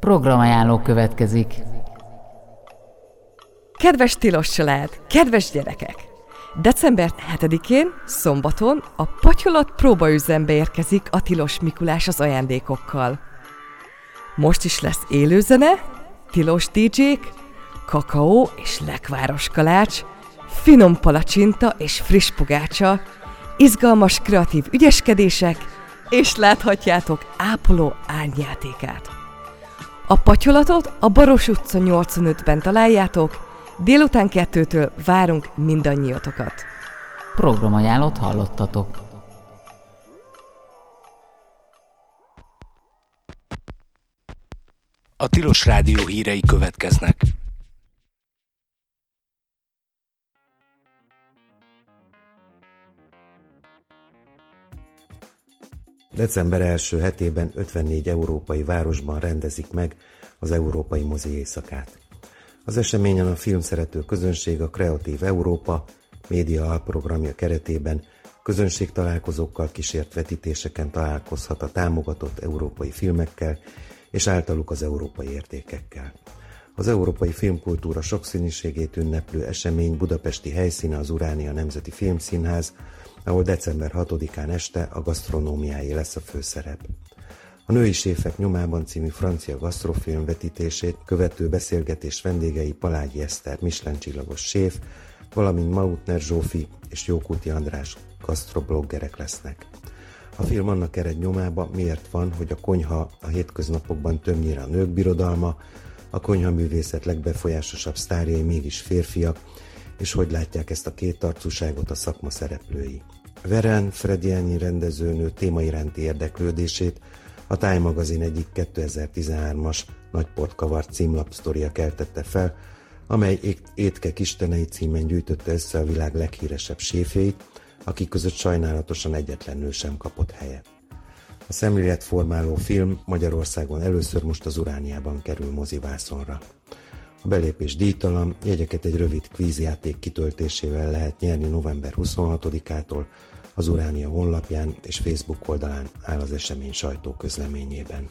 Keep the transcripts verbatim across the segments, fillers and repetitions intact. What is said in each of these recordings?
Programajánló következik. Kedves tilos család, kedves gyerekek! december hetedikén, szombaton a Patyolat próbaüzembe érkezik a Tilos Mikulás az ajándékokkal. Most is lesz élőzene, tilos dé dzsék, kakaó és lekváros kalács, finom palacsinta és friss pogácsa, izgalmas kreatív ügyeskedések, és láthatjátok ápoló árnyjátékát. A Patyolatot a Baros utca nyolcvanötben találjátok, délután kettőtől várunk mindannyiatokat. Programajánlót hallottatok. A Tilos Rádió hírei következnek. December első hetében ötvennégy európai városban rendezik meg az Európai Mozi Éjszakát. Az eseményen a filmszerető közönség a Kreatív Európa média alprogramja keretében közönségtalálkozókkal kísért vetítéseken találkozhat a támogatott európai filmekkel és általuk az európai értékekkel. Az európai filmkultúra sokszínűségét ünneplő esemény budapesti helyszíne az Uránia Nemzeti Filmszínház, ahol december hatodikán este a gasztronómiáé lesz a főszerep. A Női séfek nyomában című francia gasztrofilm vetítését követő beszélgetés vendégei Palágyi Eszter Michelin csillagos séf, valamint Mautner Zsófi és Jókuti András gasztrobloggerek lesznek. A film annak ered nyomába, miért van, hogy a konyha a hétköznapokban többnyire a nők birodalma, a konyhaművészet legbefolyásosabb sztárjai mégis férfiak, és hogy látják ezt a kétarcúságot a szakma szereplői. Veren Frediani rendezőnő téma iránti érdeklődését a Time magazin egyik kétezer-tizenhármas Nagyport kavart címlapsztoria keltette fel, amely Étkek istenei címen gyűjtötte össze a világ leghíresebb séfjeit, akik között sajnálatosan egyetlen nő sem kapott helyet. A szemléletformáló film Magyarországon először most az Urániában kerül mozivászonra. A belépés díjtalan, jegyeket egy rövid kvízjáték kitöltésével lehet nyerni november huszonhatodikától, az Uránia honlapján és Facebook oldalán áll az esemény sajtóközleményében.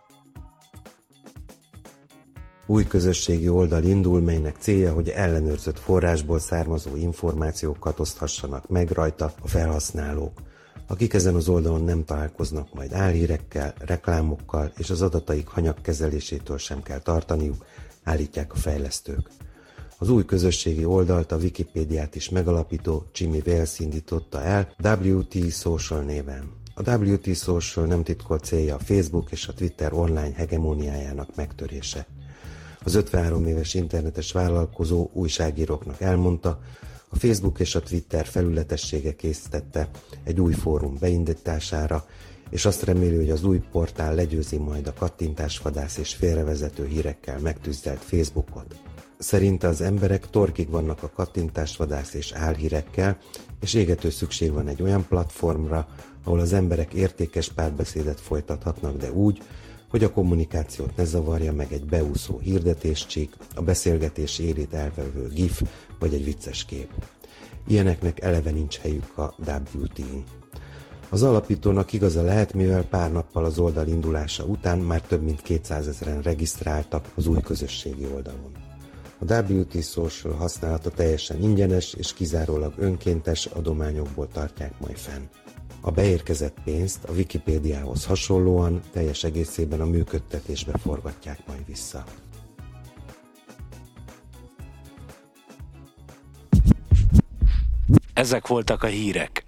Új közösségi oldal indul, melynek célja, hogy ellenőrzött forrásból származó információkat oszthassanak meg rajta a felhasználók, akik ezen az oldalon nem találkoznak majd álhírekkel, reklámokkal, és az adataik hanyagkezelésétől sem kell tartaniuk, állítják a fejlesztők. Az új közösségi oldalt a Wikipédiát is megalapító Jimmy Wales indította el dupla vé té Social néven. A dupla vé té Social nem titkolt célja a Facebook és a Twitter online hegemóniájának megtörése. Az ötvenhárom éves internetes vállalkozó újságíróknak elmondta, a Facebook és a Twitter felületessége készítette egy új fórum beindítására, és azt reméli, hogy az új portál legyőzi majd a kattintásvadász és félrevezető hírekkel megtüzdelt Facebookot. Szerinte az emberek torkig vannak a kattintásvadász és álhírekkel, és égető szükség van egy olyan platformra, ahol az emberek értékes párbeszédet folytathatnak, de úgy, hogy a kommunikációt ne zavarja meg egy beúszó hirdetéscsík, a beszélgetés élét elvevő gif vagy egy vicces kép. Ilyeneknek eleve nincs helyük a dupla vé té-n. Az alapítónak igaza lehet, mivel pár nappal az oldal indulása után már több mint kétszázezren regisztráltak az új közösségi oldalon. A dupla vé té Social használata teljesen ingyenes és kizárólag önkéntes adományokból tartják majd fenn. A beérkezett pénzt a Wikipédiához hasonlóan teljes egészében a működtetésbe forgatják majd vissza. Ezek voltak a hírek.